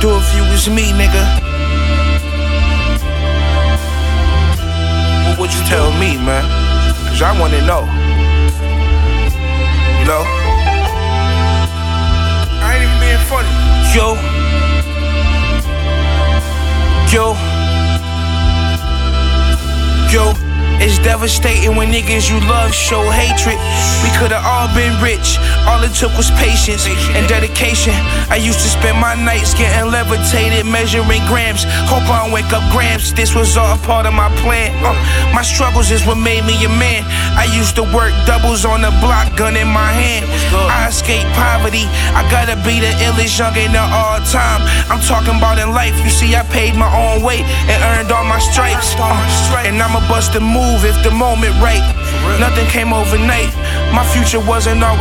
do if you was me, nigga? What would you tell me, man? Cause I wanna know. You know? I ain't even being funny. Yo, it's devastating when niggas you love show hatred. We could've all been rich, all it took was patience and dedication. I used to spend my nights getting levitated, measuring grams. Hope I don't wake up grams, this was all a part of my plan. My struggles is what made me a man. I used to work doubles on the block, gun in my hand. I escaped poverty, I gotta be the illest youngin' of all time. I'm talking about in life, you see I paid my own way and earned all my stripes. And I'ma bust a move if the moment right. Nothing came overnight, my future wasn't always